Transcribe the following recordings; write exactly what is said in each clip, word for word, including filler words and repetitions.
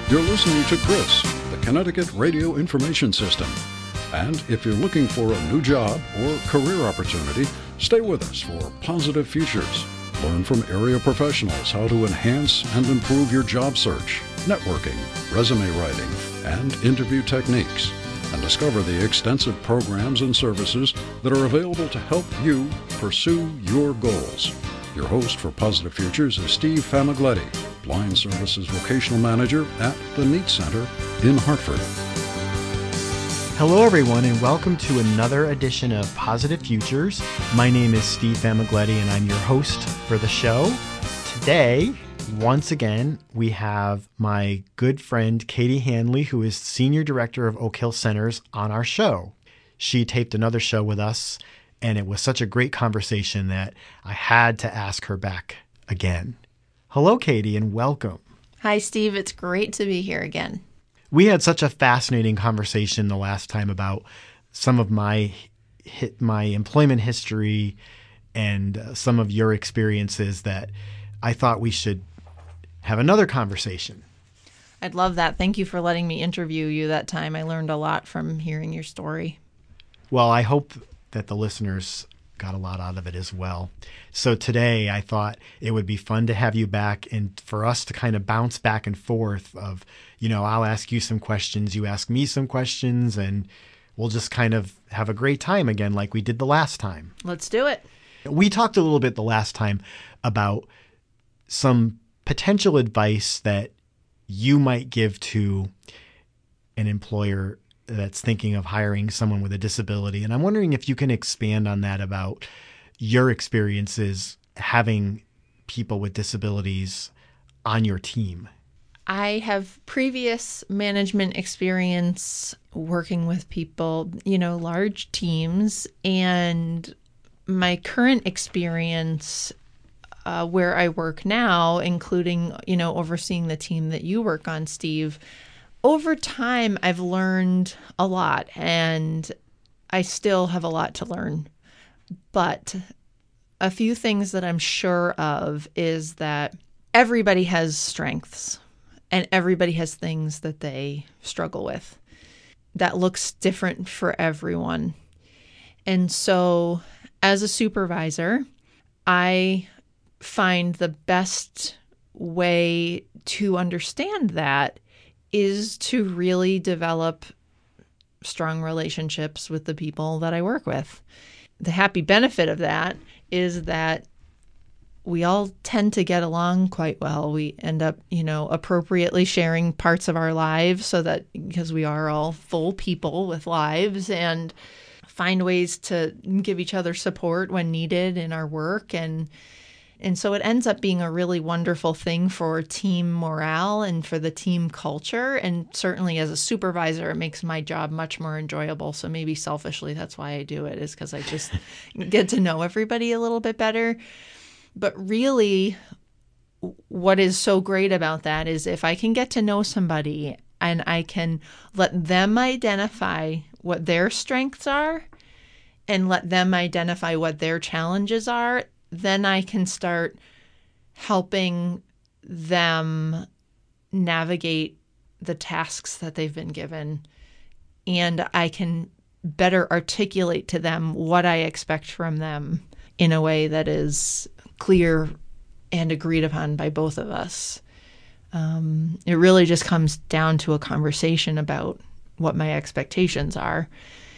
You're listening to Chris, the Connecticut Radio Information System. And if you're looking for a new job or career opportunity, stay with us for Positive Futures. Learn from area professionals how to enhance and improve your job search, networking, resume writing, and interview techniques. And discover the extensive programs and services that are available to help you pursue your goals. Your host for Positive Futures is Steve Famigletti, Blind Services Vocational Manager at the NEAT Center in Hartford. Hello, everyone, and welcome to another edition of Positive Futures. My name is Steve Famigletti, and I'm your host for the show. Today, once again, we have my good friend Katie Hanley, who is Senior Director of Oak Hill Centers, on our show. She taped another show with us, and it was such a great conversation that I had to ask her back again. Hello, Katie, and welcome. Hi, Steve. It's great to be here again. We had such a fascinating conversation the last time about some of my my employment history and uh, some of your experiences that I thought we should have another conversation. I'd love that. Thank you for letting me interview you that time. I learned a lot from hearing your story. Well, I hope that the listeners got a lot out of it as well. So today I thought it would be fun to have you back and for us to kind of bounce back and forth of, you know, I'll ask you some questions, you ask me some questions, and we'll just kind of have a great time again like we did the last time. Let's do it. We talked a little bit the last time about some potential advice that you might give to an employer that's thinking of hiring someone with a disability. And I'm wondering if you can expand on that about your experiences having people with disabilities on your team. I have previous management experience working with people, you know, large teams, and my current experience uh, where I work now, including, you know, overseeing the team that you work on, Steve. Over time, I've learned a lot, and I still have a lot to learn. But a few things that I'm sure of is that everybody has strengths, and everybody has things that they struggle with. That looks different for everyone. And so, as a supervisor, I find the best way to understand that is to really develop strong relationships with the people that I work with. The happy benefit of that is that we all tend to get along quite well. We end up, you know, appropriately sharing parts of our lives so that because we are all full people with lives, and find ways to give each other support when needed in our work. And And so it ends up being a really wonderful thing for team morale and for the team culture. And certainly as a supervisor, it makes my job much more enjoyable. So maybe selfishly, that's why I do it, is because I just get to know everybody a little bit better. But really, what is so great about that is if I can get to know somebody and I can let them identify what their strengths are and let them identify what their challenges are, then I can start helping them navigate the tasks that they've been given. And I can better articulate to them what I expect from them in a way that is clear and agreed upon by both of us. Um, it really just comes down to a conversation about what my expectations are.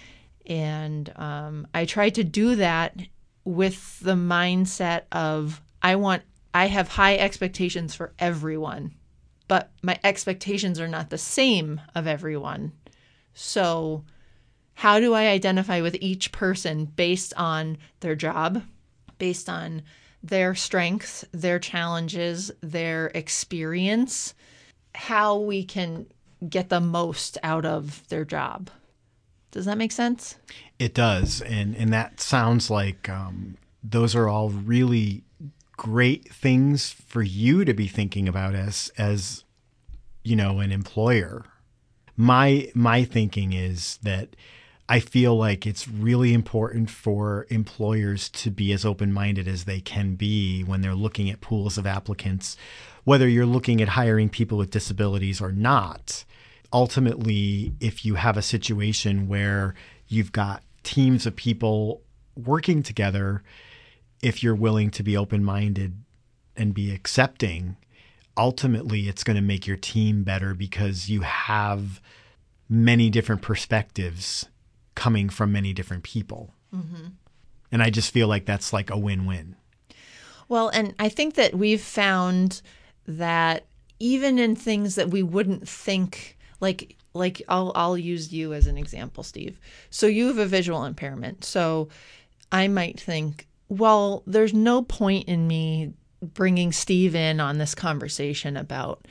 And um, I try to do that with the mindset of I want, I have high expectations for everyone, but my expectations are not the same of everyone. So how do I identify with each person based on their job, based on their strengths, their challenges, their experience, how we can get the most out of their job? Does that make sense? It does. And and that sounds like um, those are all really great things for you to be thinking about as, as you know, an employer. My my thinking is that I feel like it's really important for employers to be as open-minded as they can be when they're looking at pools of applicants, whether you're looking at hiring people with disabilities or not. Ultimately, if you have a situation where you've got teams of people working together, if you're willing to be open-minded and be accepting, ultimately it's going to make your team better because you have many different perspectives coming from many different people. Mm-hmm. And I just feel like that's like a win-win. Well, and I think that we've found that even in things that we wouldn't think, like like I'll I'll use you as an example, Steve. So you have a visual impairment. So I might think, well, there's no point in me bringing Steve in on this conversation about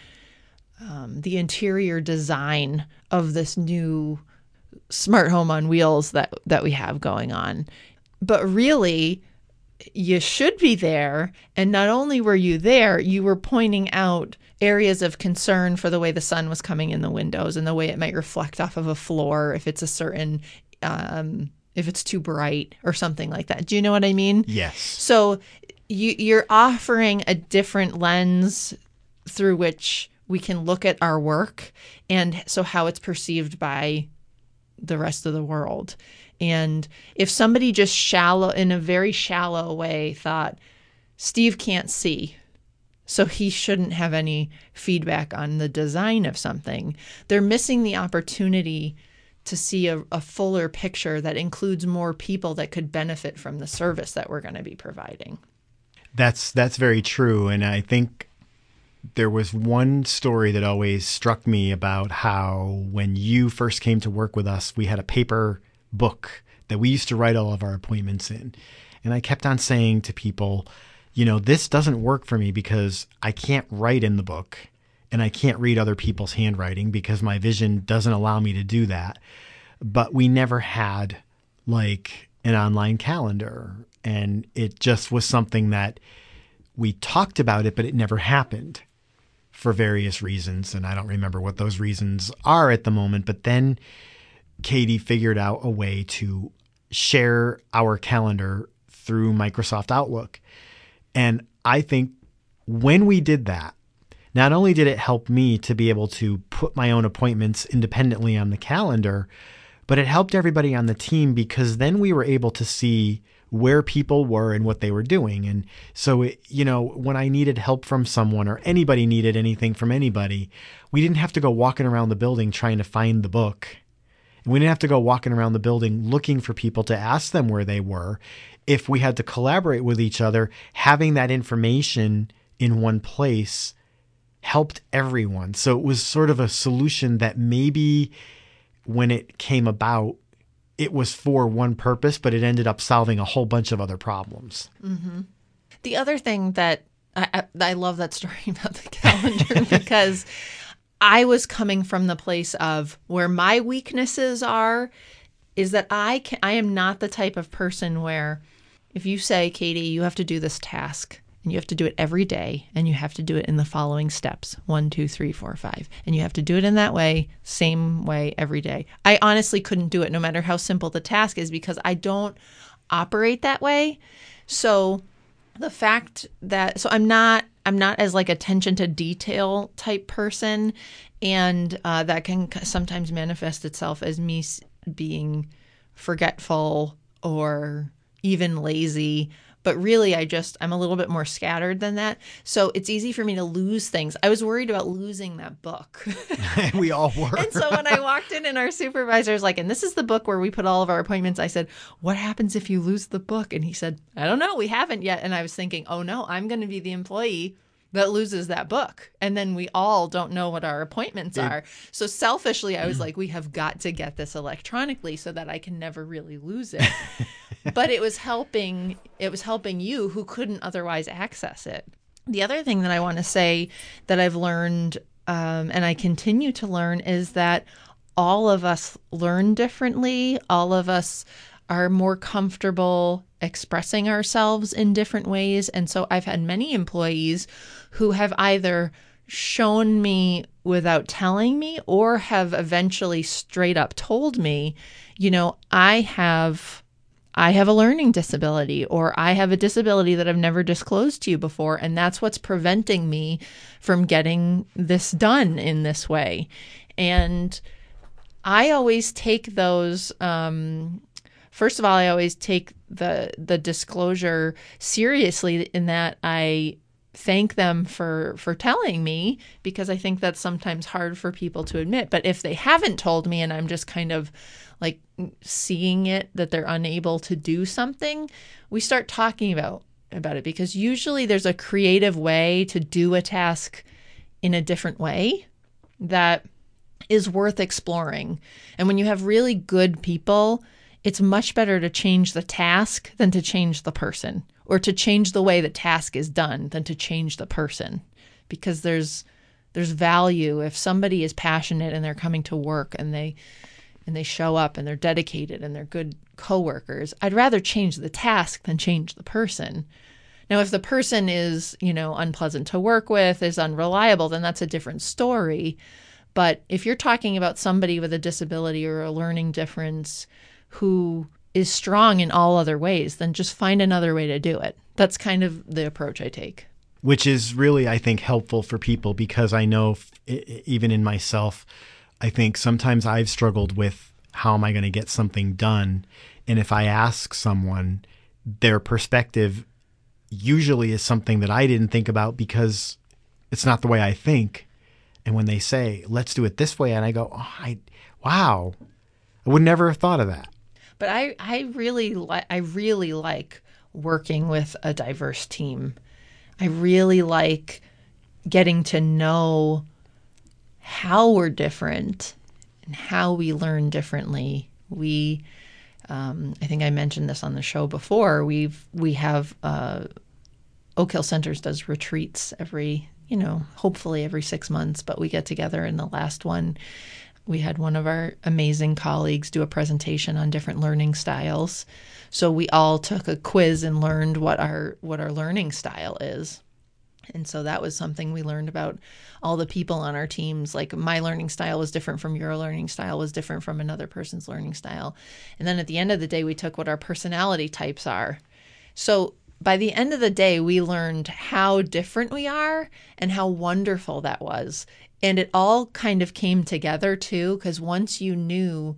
um, the interior design of this new smart home on wheels that that we have going on. But really, you should be there. And not only were you there, you were pointing out areas of concern for the way the sun was coming in the windows and the way it might reflect off of a floor if it's a certain, um, if it's too bright or something like that. Do you know what I mean? Yes. So you, you're offering a different lens through which we can look at our work and so how it's perceived by the rest of the world. And if somebody just shallow, in a very shallow way, thought, Steve can't see, so he shouldn't have any feedback on the design of something, they're missing the opportunity to see a, a fuller picture that includes more people that could benefit from the service that we're going to be providing. That's that's very true. And I think there was one story that always struck me about how when you first came to work with us, we had a paper book that we used to write all of our appointments in. And I kept on saying to people, you know, this doesn't work for me because I can't write in the book and I can't read other people's handwriting because my vision doesn't allow me to do that. But we never had like an online calendar. And it just was something that we talked about it, but it never happened for various reasons. And I don't remember what those reasons are at the moment. But then Katie figured out a way to share our calendar through Microsoft Outlook. And I think when we did that, not only did it help me to be able to put my own appointments independently on the calendar, but it helped everybody on the team because then we were able to see where people were and what they were doing. And so, it, you know, when I needed help from someone or anybody needed anything from anybody, we didn't have to go walking around the building trying to find the book. And we didn't have to go walking around the building looking for people to ask them where they were. If we had to collaborate with each other, having that information in one place helped everyone. So it was sort of a solution that maybe when it came about, it was for one purpose, but it ended up solving a whole bunch of other problems. Mm-hmm. The other thing that I, I, I love that story about the calendar because I was coming from the place of where my weaknesses are is that I can, I am not the type of person where if you say, Katie, you have to do this task and you have to do it every day and you have to do it in the following steps, one, two, three, four, five, and you have to do it in that way, same way every day. I honestly couldn't do it no matter how simple the task is because I don't operate that way. So the fact that, so I'm not, I'm not as like attention to detail type person. And uh, that can sometimes manifest itself as me being forgetful or even lazy. But really, I just, I'm a little bit more scattered than that. So it's easy for me to lose things. I was worried about losing that book. We all were. And so when I walked in and our supervisor was like, and this is the book where we put all of our appointments, I said, what happens if you lose the book? And he said, I don't know. We haven't yet. And I was thinking, oh no, I'm going to be the employee that loses that book. And then we all don't know what our appointments it, are. So selfishly, I was like, we have got to get this electronically so that I can never really lose it. But it was helping, it was helping you who couldn't otherwise access it. The other thing that I want to say that I've learned, um, and I continue to learn, is that all of us learn differently. All of us are more comfortable expressing ourselves in different ways. And so I've had many employees who have either shown me without telling me, or have eventually straight up told me, you know, I have I have a learning disability, or I have a disability that I've never disclosed to you before, and that's what's preventing me from getting this done in this way. And I always take those, um, first of all, I always take the the disclosure seriously, in that I thank them for for telling me, because I think that's sometimes hard for people to admit. But if they haven't told me and I'm just kind of like seeing it, that they're unable to do something, we start talking about about it, because usually there's a creative way to do a task in a different way that is worth exploring. And when you have really good people, it's much better to change the task than to change the person, or to change the way the task is done than to change the person, because there's there's value if somebody is passionate and they're coming to work and they and they show up and they're dedicated and they're good coworkers. I'd rather change the task than change the person. Now, if the person is, you know, unpleasant to work with, is unreliable, then that's a different story. But if you're talking about somebody with a disability or a learning difference who is strong in all other ways, then just find another way to do it. That's kind of the approach I take. Which is really, I think, helpful for people, because I know f- even in myself, I think sometimes I've struggled with, how am I going to get something done? And if I ask someone, their perspective usually is something that I didn't think about, because it's not the way I think. And when they say, let's do it this way, and I go, oh, I, wow, I would never have thought of that. But I, I really like, I really like working with a diverse team. I really like getting to know how we're different and how we learn differently. We, um, I think I mentioned this on the show before. We've we have uh, Oak Hill Centers does retreats every, you know, hopefully every six months. But we get together. In the last one, we had one of our amazing colleagues do a presentation on different learning styles. So we all took a quiz and learned what our what our learning style is. And so that was something we learned about all the people on our teams. Like, my learning style was different from your learning style, was different from another person's learning style. And then at the end of the day, we took what our personality types are. So by the end of the day, we learned how different we are and how wonderful that was. And it all kind of came together too, because once you knew,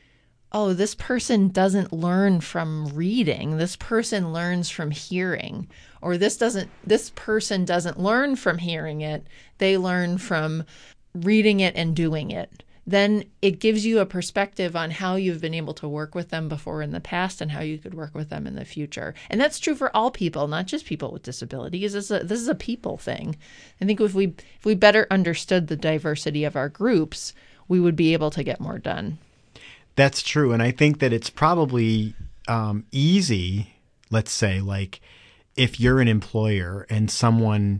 oh, this person doesn't learn from reading, this person learns from hearing, or this doesn't, this person doesn't learn from hearing it, they learn from reading it and doing it. Then it gives you a perspective on how you've been able to work with them before in the past and how you could work with them in the future. And that's true for all people, not just people with disabilities. This is a, this is a people thing. I think if we if we better understood the diversity of our groups, we would be able to get more done. That's true. And I think that it's probably um, easy, let's say, like if you're an employer and someone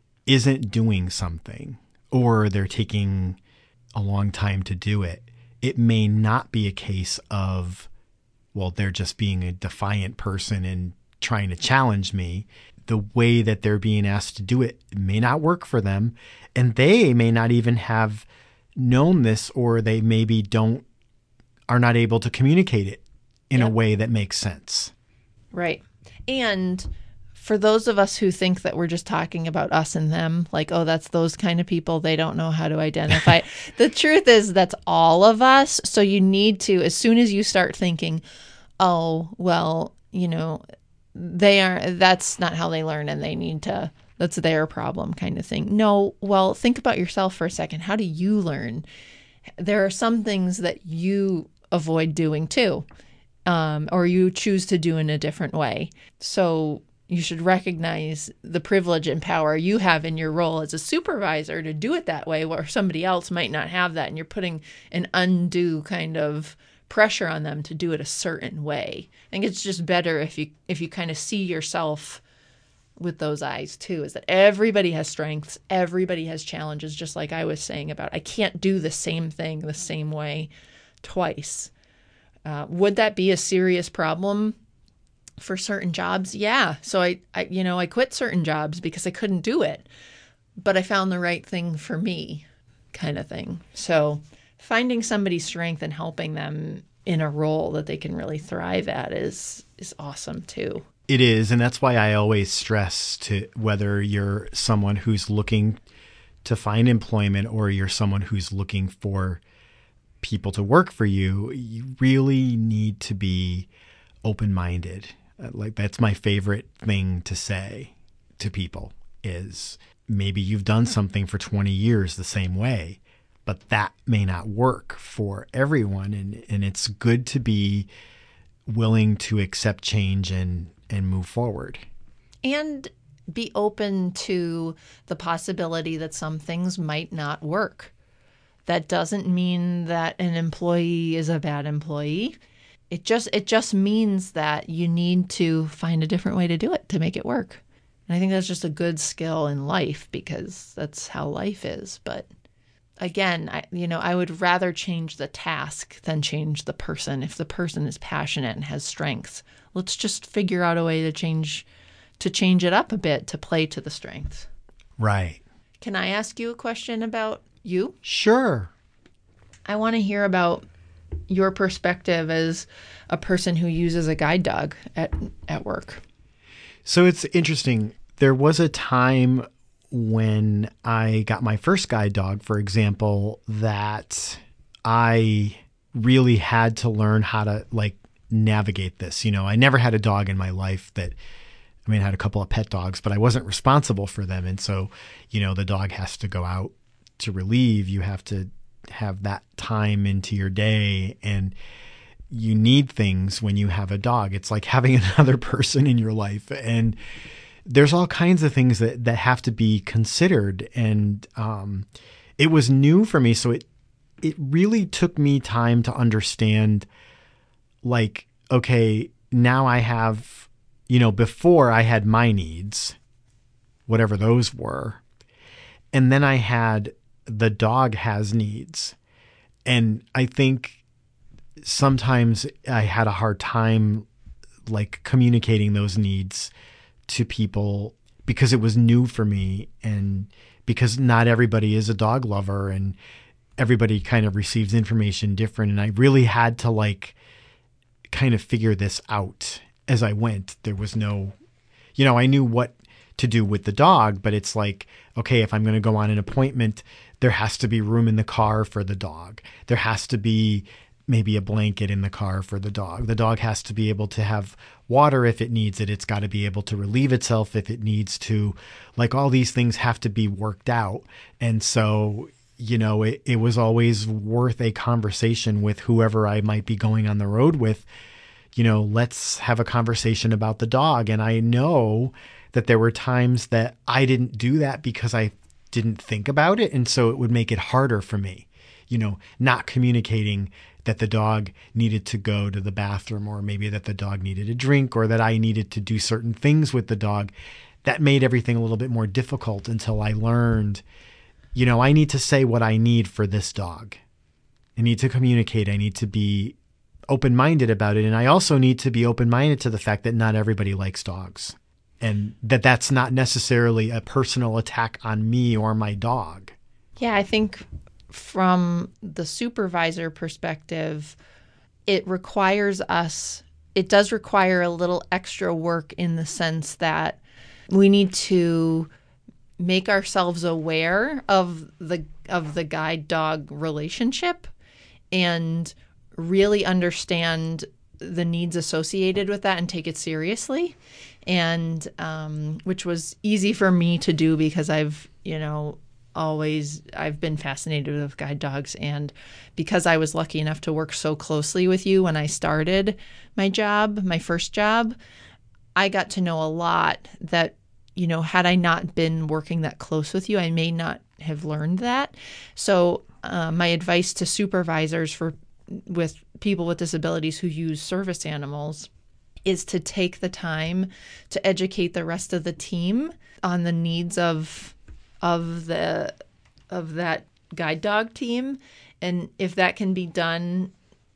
isn't doing something, or they're taking a long time to do it, it may not be a case of, well, they're just being a defiant person and trying to challenge me. The way that they're being asked to do it may not work for them, and they may not even have known this, or they maybe don't are not able to communicate it in Yep. a way that makes sense. Right. And for those of us who think that we're just talking about us and them, like, oh, that's those kind of people, they don't know how to identify. The truth is that's all of us. So you need to, as soon as you start thinking, oh, well, you know, they are, that's not how they learn and they need to, that's their problem kind of thing. No, well, think about yourself for a second. How do you learn? There are some things that you avoid doing too, um, or you choose to do in a different way. So you should recognize the privilege and power you have in your role as a supervisor to do it that way, where somebody else might not have that. And you're putting an undue kind of pressure on them to do it a certain way. I think it's just better if you if you kind of see yourself with those eyes too, is that everybody has strengths, everybody has challenges, just like I was saying about I can't do the same thing the same way twice. Uh, would that be a serious problem for certain jobs? Yeah. So I, I, you know, I quit certain jobs because I couldn't do it. but I found the right thing for me, kind of thing. So finding somebody's strength and helping them in a role that they can really thrive at is is awesome too. It is, and that's why I always stress to whether you're someone who's looking to find employment or you're someone who's looking for people to work for you, you really need to be open-minded. Like, that's my favorite thing to say to people is maybe you've done something for twenty years the same way, but that may not work for everyone. And, and it's good to be willing to accept change and, and move forward. And be open to the possibility that some things might not work. That doesn't mean that an employee is a bad employee. It just it just means that you need to find a different way to do it to make it work. And I think that's just a good skill in life because that's how life is. But again, I, you know, I would rather change the task than change the person. If the person is passionate and has strengths, let's just figure out a way to change to change it up a bit to play to the strengths. Right. Can I ask you a question about you? Sure. I want to hear about your perspective as a person who uses a guide dog at at work. So it's interesting. There was a time when I got my first guide dog, for example, that I really had to learn how to like navigate this. You know, I never had a dog in my life that, I mean, I had a couple of pet dogs, but I wasn't responsible for them. And so, you know, the dog has to go out to relieve. You have to have that time into your day, and you need things when you have a dog. It's like having another person in your life, and there's all kinds of things that, that have to be considered. And um, it was new for me. So it, it really took me time to understand, like, okay, now I have, you know, before I had my needs, whatever those were. And then I had the dog has needs. And I think sometimes I had a hard time like communicating those needs to people because it was new for me, and because not everybody is a dog lover and everybody kind of receives information different. And I really had to like kind of figure this out as I went. There was no, you know, I knew what to do with the dog, but it's like, okay, if I'm going to go on an appointment, there has to be room in the car for the dog. There has to be maybe a blanket in the car for the dog. The dog has to be able to have water if it needs it. It's got to be able to relieve itself if it needs to. Like, all these things have to be worked out. And so, you know, it, it was always worth a conversation with whoever I might be going on the road with. You know, let's have a conversation about the dog. And I know that there were times that I didn't do that because I didn't think about it. And so it would make it harder for me, you know, not communicating that the dog needed to go to the bathroom, or maybe that the dog needed a drink, or that I needed to do certain things with the dog. That made everything a little bit more difficult until I learned, you know, I need to say what I need for this dog. I need to communicate. I need to be open-minded about it. And I also need to be open-minded to the fact that not everybody likes dogs, and that that's not necessarily a personal attack on me or my dog. Yeah, I think from the supervisor perspective, it requires us, it does require a little extra work in the sense that we need to make ourselves aware of the of the guide dog relationship and really understand the needs associated with that and take it seriously. And um, which was easy for me to do because I've, you know, always, I've been fascinated with guide dogs. And because I was lucky enough to work so closely with you when I started my job, my first job, I got to know a lot that, you know, had I not been working that close with you, I may not have learned that. So uh, my advice to supervisors for with people with disabilities who use service animals is to take the time to educate the rest of the team on the needs of of the of that guide dog team. And if that can be done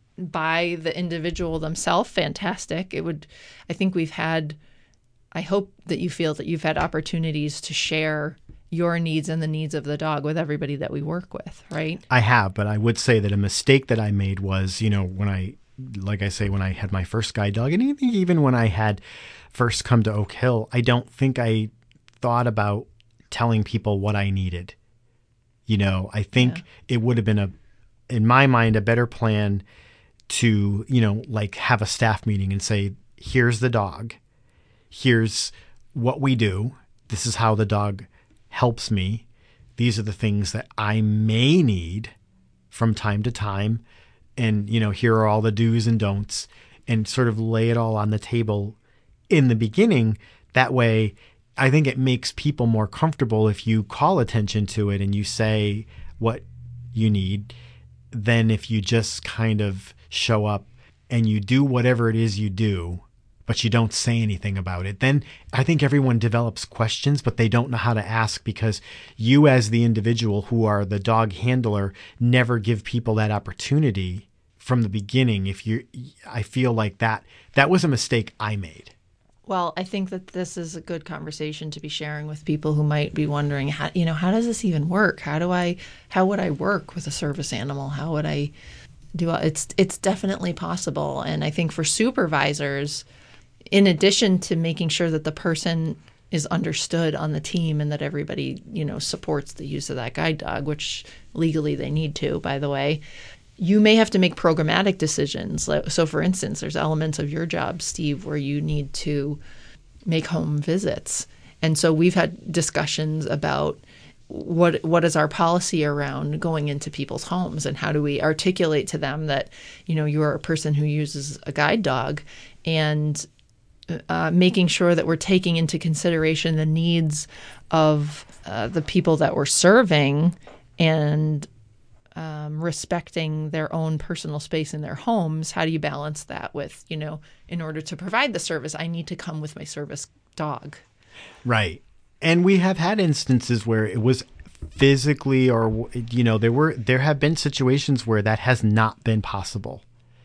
by the individual themselves, fantastic. It would, I think we've had, I hope that you feel that you've had opportunities to share your needs and the needs of the dog with everybody that we work with, right? I have, but I would say that a mistake that I made was, you know, when I, like I say, when I had my first guide dog, and even even when I had first come to Oak Hill, I don't think I thought about telling people what I needed. You know, I think yeah. it would have been a, in my mind, a better plan to, you know, like have a staff meeting and say, here's the dog, here's what we do, this is how the dog helps me, these are the things that I may need from time to time, and, you know, here are all the do's and don'ts, and sort of lay it all on the table in the beginning. That way, I think it makes people more comfortable if you call attention to it and you say what you need, than if you just kind of show up and you do whatever it is you do, but you don't say anything about it. Then I think everyone develops questions, but they don't know how to ask, because you as the individual who are the dog handler never give people that opportunity from the beginning. If you, I feel like that, that was a mistake I made. Well, I think that this is a good conversation to be sharing with people who might be wondering, how, you know, how does this even work? How do I, how would I work with a service animal? How would I do it? It's, it's definitely possible. And I think for supervisors, in addition to making sure that the person is understood on the team and that everybody, you know, supports the use of that guide dog, which legally they need to, by the way, you may have to make programmatic decisions. So, for instance, there's elements of your job, Steve, where you need to make home visits. And so we've had discussions about what what is our policy around going into people's homes, and how do we articulate to them that, you know, you are a person who uses a guide dog, and uh, making sure that we're taking into consideration the needs of uh, the people that we're serving, and Um, respecting their own personal space in their homes. How do you balance that with, you know, in order to provide the service, I need to come with my service dog. Right. And we have had instances where it was physically, or, you know, there were, there have been situations where that has not been possible.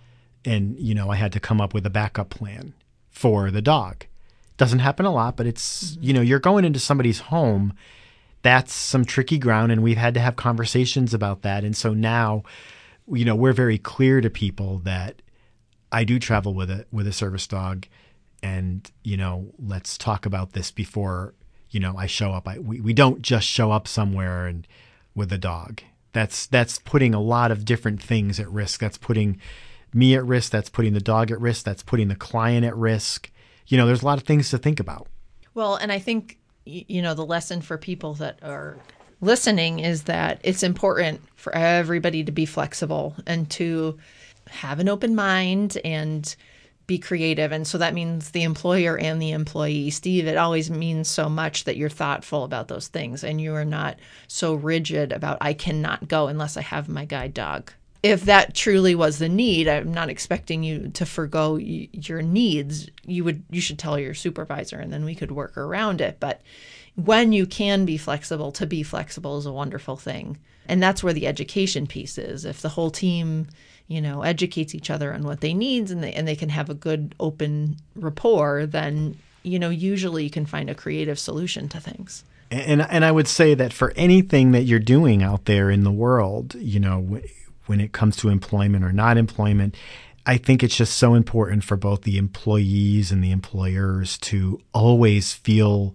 And, you know, I had to come up with a backup plan for the dog. Doesn't happen a lot, but it's, mm-hmm. you know, you're going into somebody's home. That's some tricky ground, and we've had to have conversations about that. And so now, you know, we're very clear to people that I do travel with a with a service dog, and, you know, let's talk about this before, you know, I show up. I, we we don't just show up somewhere and with a dog. That's that's putting a lot of different things at risk. That's putting me at risk. That's putting the dog at risk. That's putting the client at risk. You know, there's a lot of things to think about. Well, and I think, you know, the lesson for people that are listening is that it's important for everybody to be flexible and to have an open mind and be creative. And so that means the employer and the employee. Steve, it always means so much that you're thoughtful about those things and you are not so rigid about, I cannot go unless I have my guide dog. If that truly was the need, I'm not expecting you to forgo y- your needs. You would, you should tell your supervisor, and then we could work around it. But when you can be flexible, to be flexible is a wonderful thing. And that's where the education piece is. If the whole team, you know, educates each other on what they need, and they, and they can have a good open rapport, then, you know, usually you can find a creative solution to things. And, and I would say that for anything that you're doing out there in the world, you know, when it comes to employment or not employment, I think it's just so important for both the employees and the employers to always feel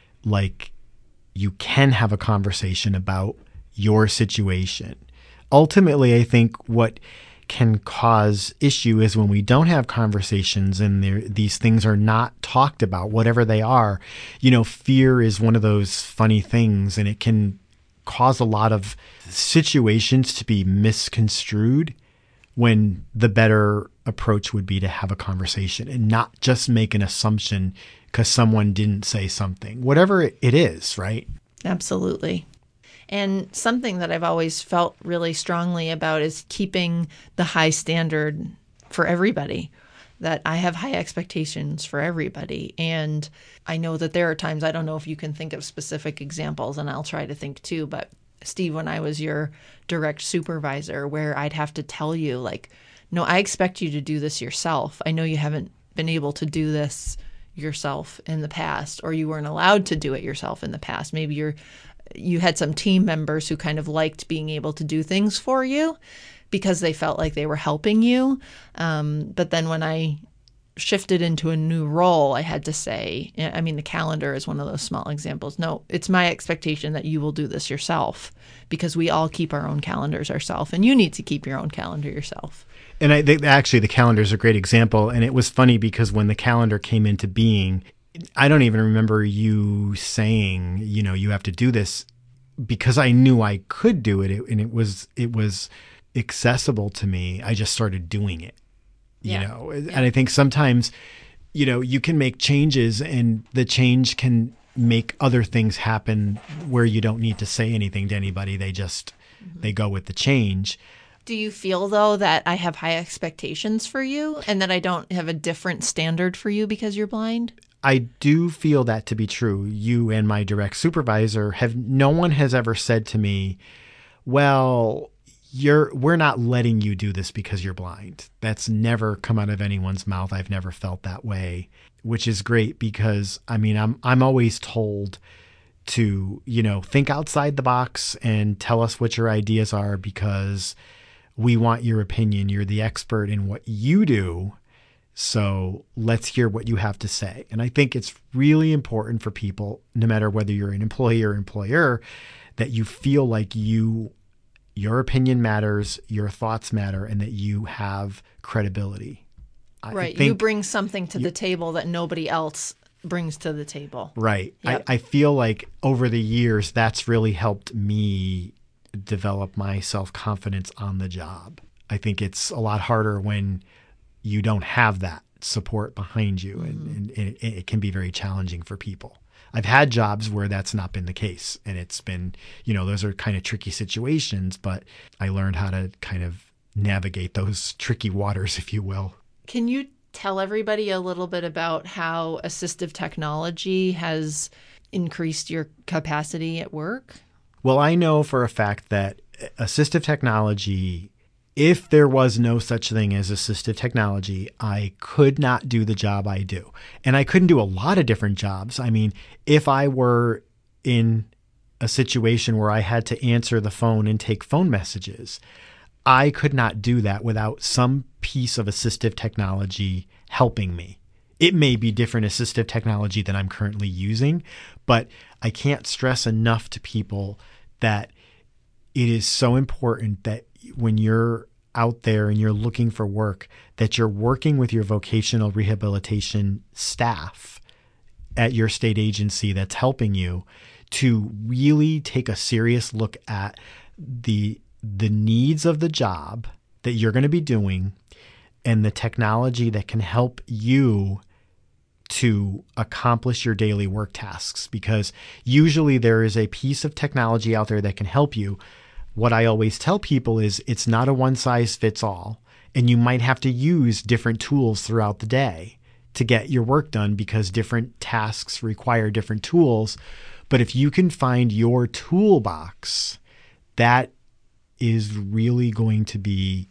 like you can have a conversation about your situation. Ultimately, I think what can cause issue is when we don't have conversations and these things are not talked about, whatever they are. You know, fear is one of those funny things, and it can cause a lot of situations to be misconstrued, when the better approach would be to have a conversation and not just make an assumption because someone didn't say something, whatever it is, right? Absolutely. And something that I've always felt really strongly about is keeping the high standard for everybody, that I have high expectations for everybody. And I know that there are times, I don't know if you can think of specific examples, and I'll try to think too, but Steve, when I was your direct supervisor, where I'd have to tell you, like, no, I expect you to do this yourself. I know you haven't been able to do this yourself in the past, or you weren't allowed to do it yourself in the past. Maybe you're you had some team members who kind of liked being able to do things for you because they felt like they were helping you. Um, but then when I shifted into a new role, I had to say, I mean, the calendar is one of those small examples. No, it's my expectation that you will do this yourself because we all keep our own calendars ourselves, and you need to keep your own calendar yourself. And I think actually the calendar is a great example. And it was funny because when the calendar came into being, I don't even remember you saying, you know, you have to do this, because I knew I could do it. And it was, it was accessible to me. I just started doing it, you yeah. know, yeah. and I think sometimes, you know, you can make changes and the change can make other things happen where you don't need to say anything to anybody. They just, mm-hmm. they go with the change. Do you feel, though, that I have high expectations for you and that I don't have a different standard for you because you're blind? I do feel that to be true. You and my direct supervisor have, no one has ever said to me, well, you're, we're not letting you do this because you're blind. That's never come out of anyone's mouth. I've never felt that way, which is great because, I mean, I'm, I'm always told to, you know, think outside the box and tell us what your ideas are because we want your opinion. You're the expert in what you do. So let's hear what you have to say. And I think it's really important for people, no matter whether you're an employee or employer, that you feel like you, your opinion matters, your thoughts matter, and that you have credibility. Right. You bring something to you, the table that nobody else brings to the table. Right. Yep. I, I feel like over the years, that's really helped me develop my self-confidence on the job. I think it's a lot harder when you don't have that support behind you, and, mm-hmm. and it, it can be very challenging for people. I've had jobs where that's not been the case, and it's been, you know, those are kind of tricky situations, but I learned how to kind of navigate those tricky waters, if you will. Can you tell everybody a little bit about how assistive technology has increased your capacity at work? Well, I know for a fact that assistive technology, if there was no such thing as assistive technology, I could not do the job I do. And I couldn't do a lot of different jobs. I mean, if I were in a situation where I had to answer the phone and take phone messages, I could not do that without some piece of assistive technology helping me. It may be different assistive technology than I'm currently using, but I can't stress enough to people that it is so important that when you're out there and you're looking for work, that you're working with your vocational rehabilitation staff at your state agency that's helping you to really take a serious look at the the needs of the job that you're going to be doing and the technology that can help you to accomplish your daily work tasks, because usually there is a piece of technology out there that can help you. What I always tell people is it's not a one size fits all, and you might have to use different tools throughout the day to get your work done because different tasks require different tools. But if you can find your toolbox, that is really going to be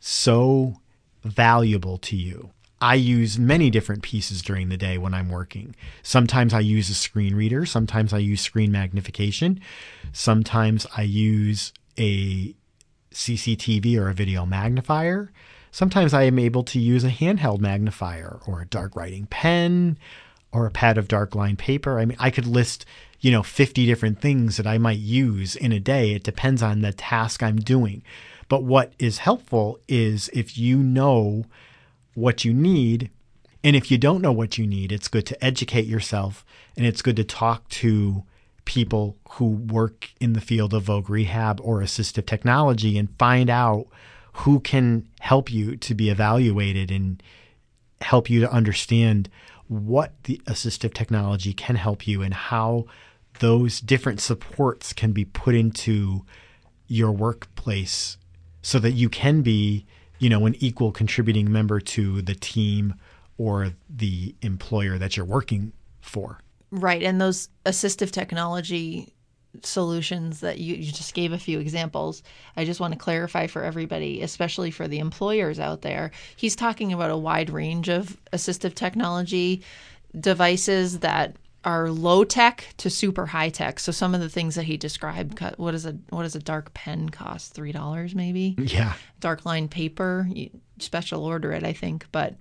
so valuable to you. I use many different pieces during the day when I'm working. Sometimes I use a screen reader. Sometimes I use screen magnification. Sometimes I use a C C T V or a video magnifier. Sometimes I am able to use a handheld magnifier or a dark writing pen or a pad of dark line paper. I mean, I could list, you know, fifty different things that I might use in a day. It depends on the task I'm doing. But what is helpful is if you know what you need, and if you don't know what you need, it's good to educate yourself, and it's good to talk to people who work in the field of voc rehab or assistive technology and find out who can help you to be evaluated and help you to understand what the assistive technology can help you and how those different supports can be put into your workplace so that you can be, you know, an equal contributing member to the team or the employer that you're working for. Right. And those assistive technology solutions that you, you just gave a few examples, I just want to clarify for everybody, especially for the employers out there. He's talking about a wide range of assistive technology devices that are low tech to super high tech. So some of the things that he described, what is a what does a dark pen cost? Three dollars maybe. Yeah. Dark line paper, you special order it, I think. But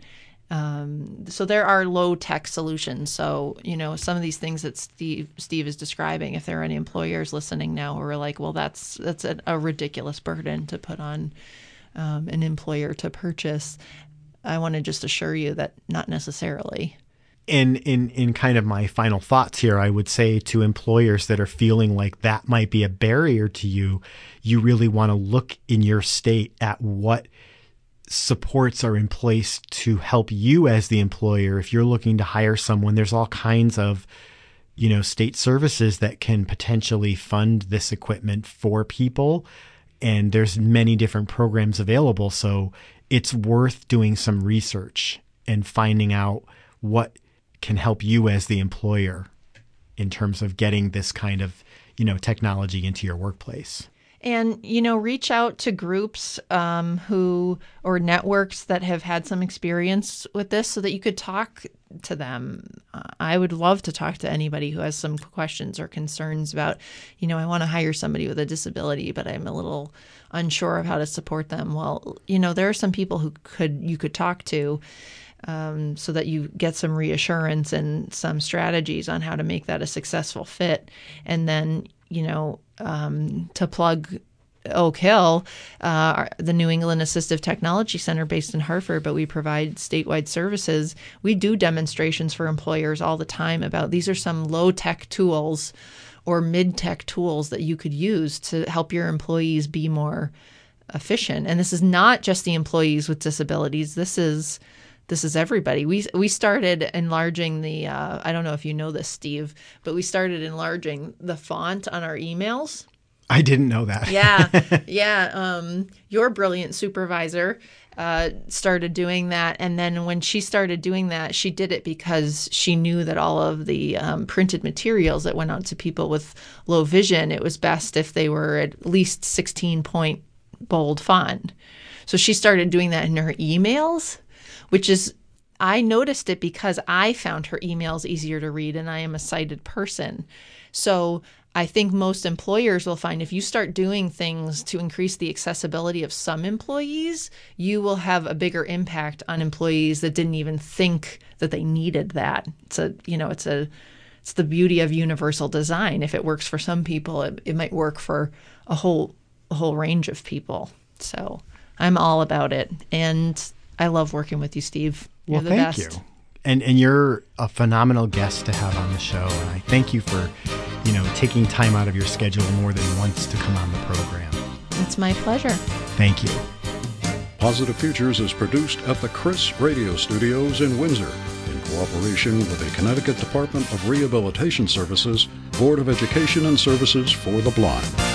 um, so there are low tech solutions. So you know some of these things that Steve Steve is describing. If there are any employers listening now who are like, well, that's that's a, a ridiculous burden to put on um, an employer to purchase. I want to just assure you that not necessarily. And in, in kind of my final thoughts here, I would say to employers that are feeling like that might be a barrier to you, you really want to look in your state at what supports are in place to help you as the employer. If you're looking to hire someone, there's all kinds of, you know, state services that can potentially fund this equipment for people. And there's many different programs available. So it's worth doing some research and finding out what can help you as the employer in terms of getting this kind of, you know, technology into your workplace. And, you know, reach out to groups um, who or networks that have had some experience with this so that you could talk to them. Uh, I would love to talk to anybody who has some questions or concerns about, you know, I want to hire somebody with a disability, but I'm a little unsure of how to support them. Well, you know, there are some people who could you could talk to um, so that you get some reassurance and some strategies on how to make that a successful fit. And then, you know, um, to plug Oak Hill, uh, the New England Assistive Technology Center based in Hartford, but we provide statewide services. We do demonstrations for employers all the time about these are some low-tech tools or mid-tech tools that you could use to help your employees be more efficient. And this is not just the employees with disabilities. This is This is everybody. We we started enlarging the, uh, I don't know if you know this, Steve, but we started enlarging the font on our emails. I didn't know that. yeah, yeah. Um, your brilliant supervisor uh, started doing that. And then when she started doing that, she did it because she knew that all of the um, printed materials that went out to people with low vision, it was best if they were at least sixteen point bold font. So she started doing that in her emails, which is, I noticed it because I found her emails easier to read and I am a sighted person. So I think most employers will find if you start doing things to increase the accessibility of some employees, you will have a bigger impact on employees that didn't even think that they needed that. It's a, you know, it's a, it's the beauty of universal design. If it works for some people, it, it might work for a whole, a whole range of people. So I'm all about it. And I love working with you, Steve. You're well, the thank best. you. And and you're a phenomenal guest to have on the show. And I thank you for, you know, taking time out of your schedule more than once to come on the program. It's my pleasure. Thank you. Positive Futures is produced at the Chris Radio Studios in Windsor in cooperation with the Connecticut Department of Rehabilitation Services, Board of Education and Services for the Blind.